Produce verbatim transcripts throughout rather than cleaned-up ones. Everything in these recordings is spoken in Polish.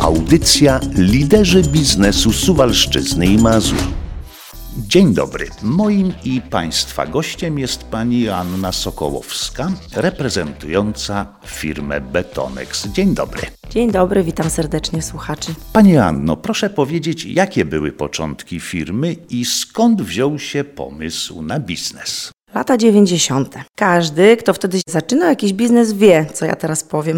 Audycja Liderzy Biznesu Suwalszczyzny i Mazur. Dzień dobry. Moim i Państwa gościem jest pani Anna Sokołowska, reprezentująca firmę Betonex. Dzień dobry. Dzień dobry, witam serdecznie słuchaczy. Pani Anno, proszę powiedzieć, jakie były początki firmy i skąd wziął się pomysł na biznes? Lata dziewięćdziesiąte. Każdy, kto wtedy zaczynał jakiś biznes, wie, co ja teraz powiem.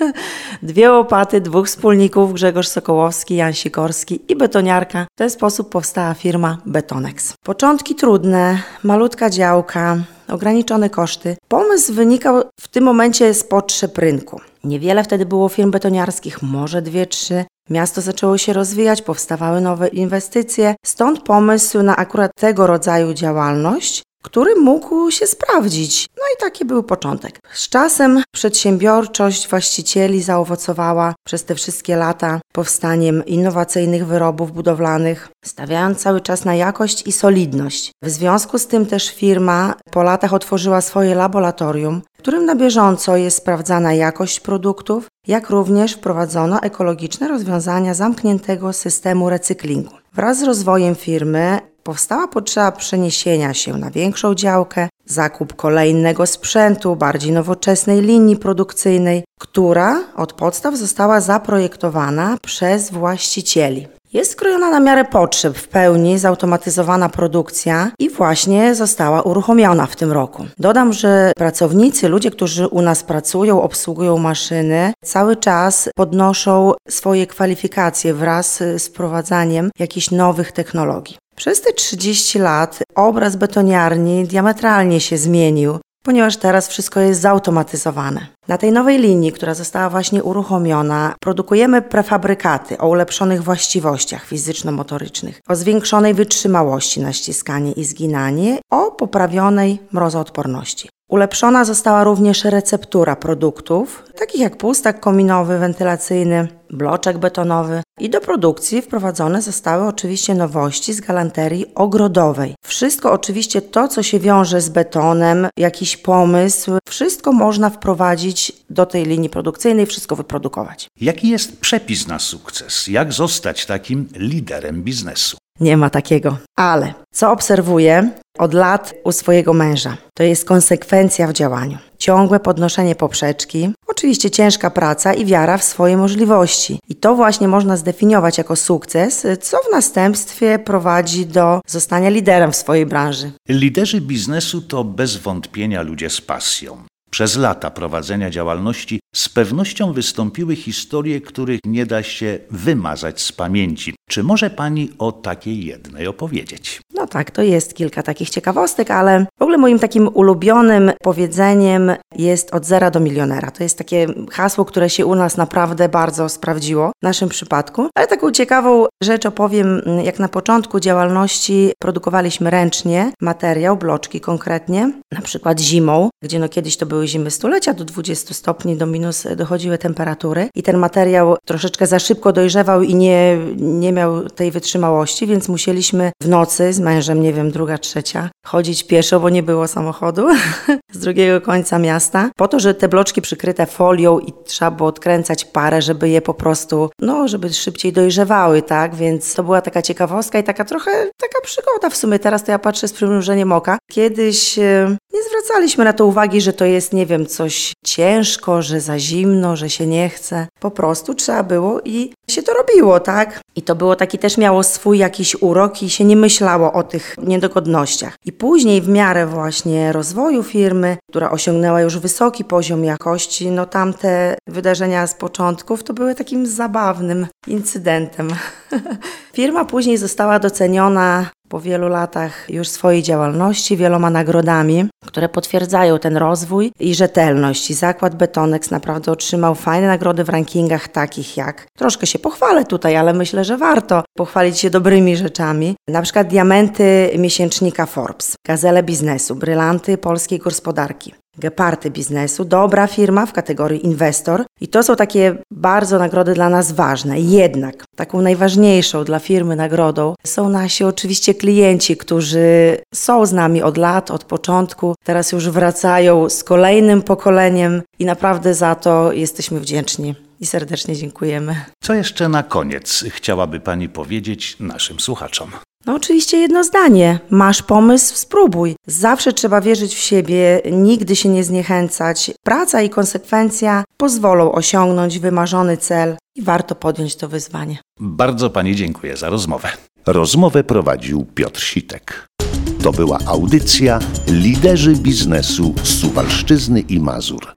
Dwie łopaty, dwóch wspólników, Grzegorz Sokołowski, Jan Sikorski i betoniarka. W ten sposób powstała firma Betonex. Początki trudne, malutka działka, ograniczone koszty. Pomysł wynikał w tym momencie z potrzeb rynku. Niewiele wtedy było firm betoniarskich, może dwie, trzy. Miasto zaczęło się rozwijać, powstawały nowe inwestycje. Stąd pomysł na akurat tego rodzaju działalność, który mógł się sprawdzić. No i taki był początek. Z czasem przedsiębiorczość właścicieli zaowocowała przez te wszystkie lata powstaniem innowacyjnych wyrobów budowlanych, stawiając cały czas na jakość i solidność. W związku z tym też firma po latach otworzyła swoje laboratorium, w którym na bieżąco jest sprawdzana jakość produktów, jak również wprowadzono ekologiczne rozwiązania zamkniętego systemu recyklingu. Wraz z rozwojem firmy powstała potrzeba przeniesienia się na większą działkę, zakup kolejnego sprzętu, bardziej nowoczesnej linii produkcyjnej, która od podstaw została zaprojektowana przez właścicieli. Jest skrojona na miarę potrzeb, w pełni zautomatyzowana produkcja i właśnie została uruchomiona w tym roku. Dodam, że pracownicy, ludzie, którzy u nas pracują, obsługują maszyny, cały czas podnoszą swoje kwalifikacje wraz z wprowadzaniem jakichś nowych technologii. Przez te trzydzieści lat obraz betoniarni diametralnie się zmienił, ponieważ teraz wszystko jest zautomatyzowane. Na tej nowej linii, która została właśnie uruchomiona, produkujemy prefabrykaty o ulepszonych właściwościach fizyczno-motorycznych, o zwiększonej wytrzymałości na ściskanie i zginanie, o poprawionej mrozoodporności. Ulepszona została również receptura produktów, takich jak pustak kominowy, wentylacyjny, bloczek betonowy i do produkcji wprowadzone zostały oczywiście nowości z galanterii ogrodowej. Wszystko oczywiście to, co się wiąże z betonem, jakiś pomysł, wszystko można wprowadzić do tej linii produkcyjnej, wszystko wyprodukować. Jaki jest przepis na sukces? Jak zostać takim liderem biznesu? Nie ma takiego, ale co obserwuję od lat u swojego męża, to jest konsekwencja w działaniu. Ciągłe podnoszenie poprzeczki, oczywiście ciężka praca i wiara w swoje możliwości. I to właśnie można zdefiniować jako sukces, co w następstwie prowadzi do zostania liderem w swojej branży. Liderzy biznesu to bez wątpienia ludzie z pasją. Przez lata prowadzenia działalności z pewnością wystąpiły historie, których nie da się wymazać z pamięci. Czy może pani o takiej jednej opowiedzieć? No tak, to jest kilka takich ciekawostek, ale w ogóle moim takim ulubionym powiedzeniem jest od zera do milionera. To jest takie hasło, które się u nas naprawdę bardzo sprawdziło w naszym przypadku. Ale taką ciekawą rzecz opowiem, jak na początku działalności produkowaliśmy ręcznie materiał, bloczki konkretnie, na przykład zimą, gdzie no kiedyś to były zimy stulecia, do dwudziestu stopni, do minus dochodziły temperatury i ten materiał troszeczkę za szybko dojrzewał i nie, nie miał tej wytrzymałości, więc musieliśmy w nocy z mężem, nie wiem, druga, trzecia, chodzić pieszo, bo nie było samochodu z drugiego końca miasta, po to, że te bloczki przykryte folią i trzeba było odkręcać parę, żeby je po prostu, no, żeby szybciej dojrzewały, tak, więc to była taka ciekawostka i taka trochę, taka przygoda w sumie. Teraz to ja patrzę z przymrużeniem oka. Kiedyś e, nie zwracaliśmy na to uwagi, że to jest, nie wiem, coś ciężko, że za zimno, że się nie chce. Po prostu trzeba było i się to robiło, tak? I to było taki, też miało swój jakiś urok i się nie myślało o tych niedogodnościach. I później w miarę właśnie rozwoju firmy, która osiągnęła już wysoki poziom jakości, no tamte wydarzenia z początków to były takim zabawnym incydentem. Firma później została doceniona po wielu latach już swojej działalności wieloma nagrodami, które potwierdzają ten rozwój i rzetelność. I zakład Betonex naprawdę otrzymał fajne nagrody w rankingach takich jak, troszkę się pochwalę tutaj, ale myślę, że warto pochwalić się dobrymi rzeczami. Na przykład diamenty miesięcznika Forbes, gazele biznesu, brylanty polskiej gospodarki. Geparty biznesu, dobra firma w kategorii inwestor i to są takie bardzo nagrody dla nas ważne. Jednak taką najważniejszą dla firmy nagrodą są nasi oczywiście klienci, którzy są z nami od lat, od początku, teraz już wracają z kolejnym pokoleniem i naprawdę za to jesteśmy wdzięczni. i serdecznie dziękujemy. Co jeszcze na koniec chciałaby Pani powiedzieć naszym słuchaczom? No oczywiście jedno zdanie. Masz pomysł? Spróbuj. Zawsze trzeba wierzyć w siebie, nigdy się nie zniechęcać. Praca i konsekwencja pozwolą osiągnąć wymarzony cel i warto podjąć to wyzwanie. Bardzo Pani dziękuję za rozmowę. Rozmowę prowadził Piotr Sitek. To była audycja Liderzy Biznesu z Suwalszczyzny i Mazur.